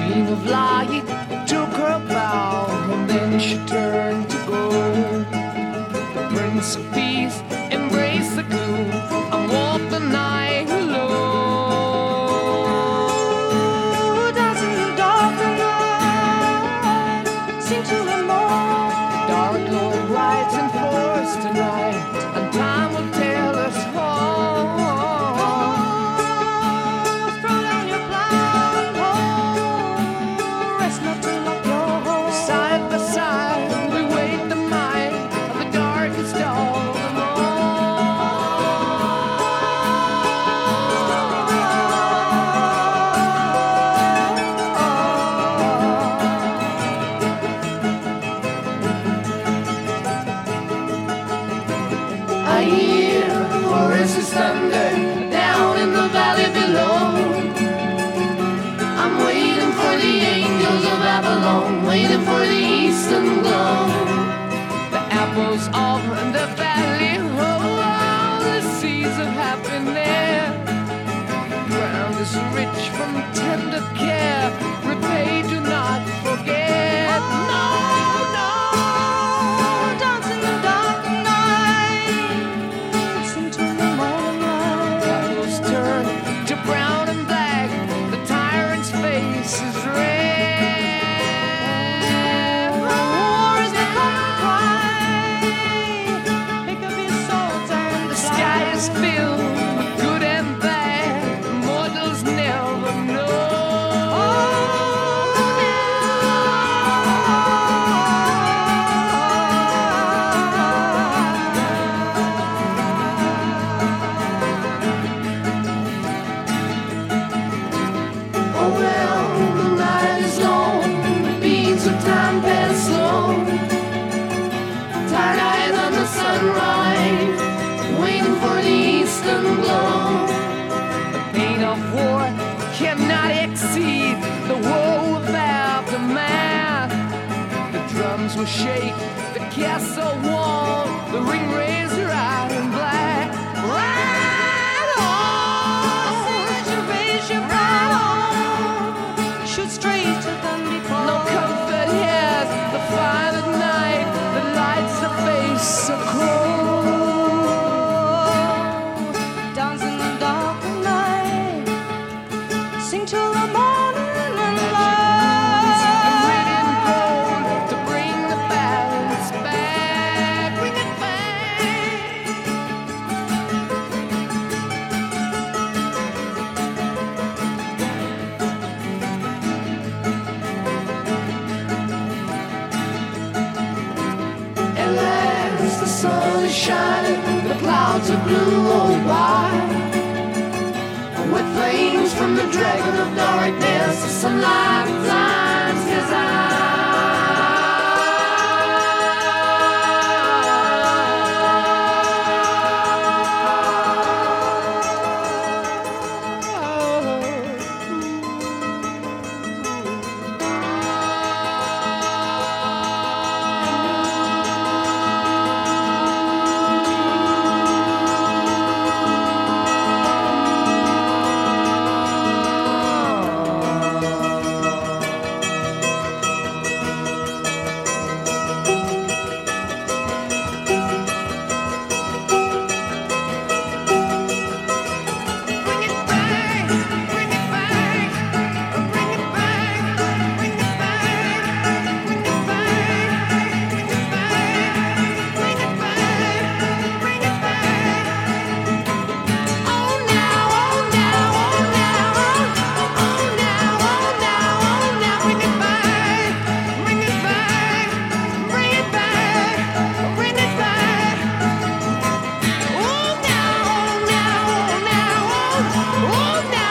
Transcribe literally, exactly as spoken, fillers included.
queen of light took her bow, and then she turned to go. The prince of peace embraced the gloom and walked the night alone. Dancing in the dark night, sing to the morn. Dark Lord rides in force tonight, and time will tell us all. Throw down your blindfold, rest not to lock your hold. Side by side, we wait the might of the darkest of them all. I hear voices thunder down in the valley below. I'm waiting for the angels of Babylon, waiting for the eastern glow. The apples of the valley, oh, all the seeds of happiness. Ground is rich from tender care, repay, do not forget. No, no. Dance in the dark night, sing to the morning light. Apples turn to brown and black, the tyrant's face is red. War is the common cry, pick up your swords and The sky is filled with good and bad, mortals never know. Oh well, the night is long, the beats of time pass slow. Tired eyes on the sunrise, waiting for the eastern glow. The pain of war cannot exceed the woe of aftermath. The drums will shake, the castle wall, the ring razor iron black. Ride on! Raise your, raise your right arm, shoot straight to the before. No comfort here, the fire at night that lights the face so cold. Dance in the dark night, sing till the morning light. And red and gold to bring the balance back, bring it back. At last the sun is shining, the clouds are blue or white. With flames from the dragon of darkness, the sunlight blinds his Oh, now.